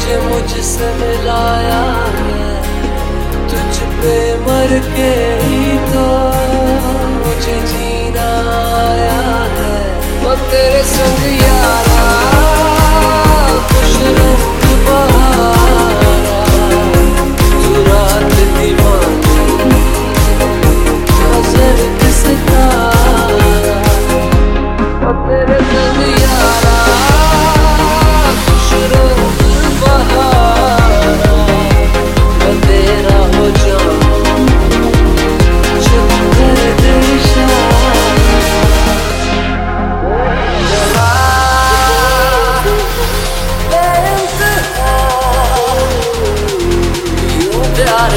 तुझे मुझसे मिलाया है, तुझ पे मर के ही तो मुझे जीना आया है। वो तेरे संग यारा खुश रंग बहारा, तू रात दीवानी नजर के सितारा। वो तेरे संग यारा खुश रंग बहारा, मैं तेरा हो जाऊं जब कर दे इशारा। प्यार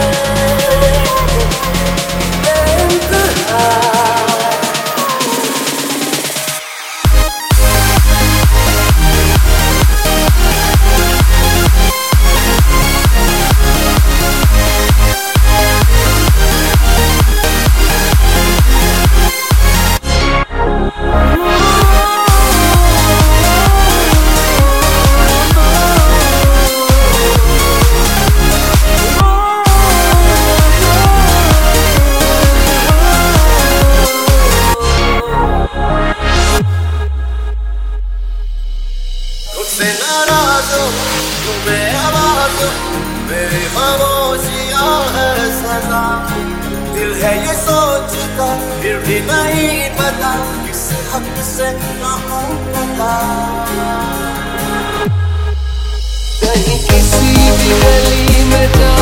मुझसे नाराज हो तुम बेआवाज हो, मेरी खामोशियां है सदा। दिल है ये सोचता फिर भी नहीं पता, किस हक से कहूं पता। कहीं किसी भी गली में जा